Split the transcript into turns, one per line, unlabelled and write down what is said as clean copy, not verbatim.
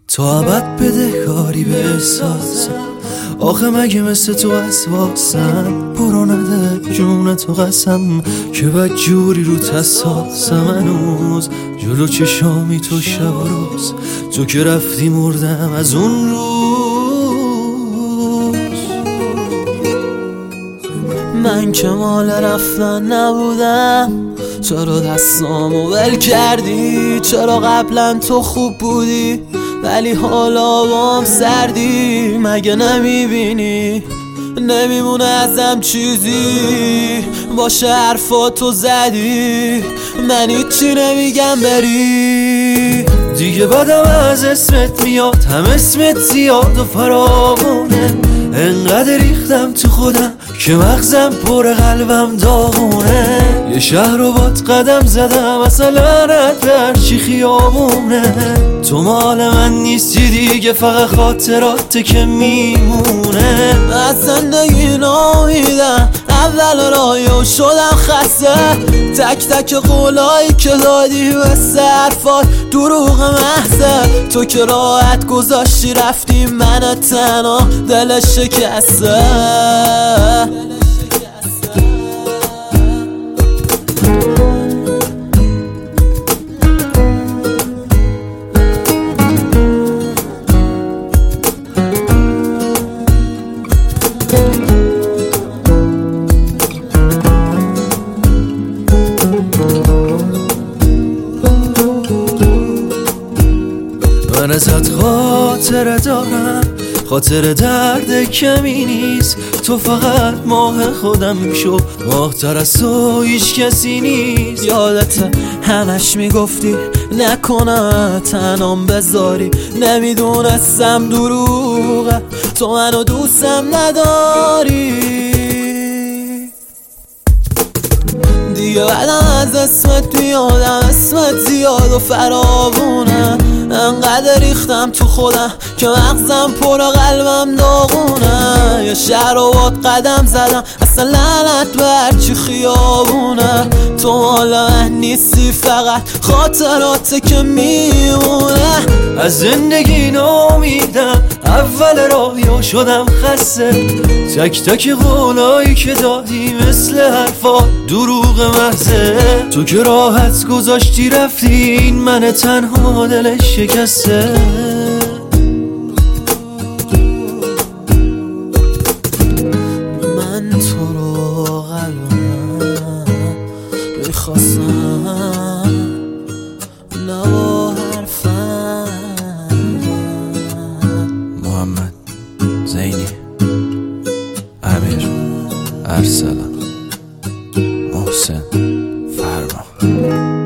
تا ابد بدهکاری به احساسم. آخه مگه مثل تو وسواسم؟ برو نده جون تو قسم که بد جوری رو تساسم. هنوز جلو چشامی تو شب و روز، تو که رفتی مردم از اون روز.
من که مال رفتن نبودم، چرا دستامو ول کردی؟ چرا قبلا تو خوب بودی ولی حالا بام سردی؟ مگه نمیبینی نمیمونه ازم چیزی؟ باشه حرفاتو زدی، من هیچی نمیگم بری.
دیگه بدم از اسمت میاد، هم اسمت زیاد و فراوونه. انقدر ریختم تو خودم که مغزم پر قلبم داغونه. یه شهر رو باد قدم زدم اصلا رد برچی خیابونه. تو مال من نیستی دیگه، فقط خاطراته که میمونه.
از زندگی نامیدم، اول راهیو شدم خسته. تک تک قولایی که دادی و حرفات دروغ محضه. تو که راحت گذاشتی رفتی، من تنها دل شکسته.
من ازت خاطره دارم، خاطر درد کمی نیست. تو فقط ماه خودم شو، ماه تر از تو هیچ کسی نیست.
یادت همش میگفتی نکنه تنام بذاری، نمیدونستم دروغه تو منو دوستم نداری. دیگه بعدم از اسمت میادم، اسمت زیاد و فراوونه. انقدر ریختم تو خودم که مغزم پر قلبم داغونه. یه شهر رو باد قدم زدم اصلا لعنت برچی خیابونه. تو مال من نیستی، فقط خاطراته که میمونه.
از زندگی نامیدم، اول راهیو شدم خسته. تک تک قولایی که دادی مثل حرفا دروغ محضه. تو که راحت گذاشتی رفتی، این من تنها دلش شکسته.
من تو رو قلبم میخواستم، نه با حرفم.
محمد زینی، امیر ارسلان، محسن فرما.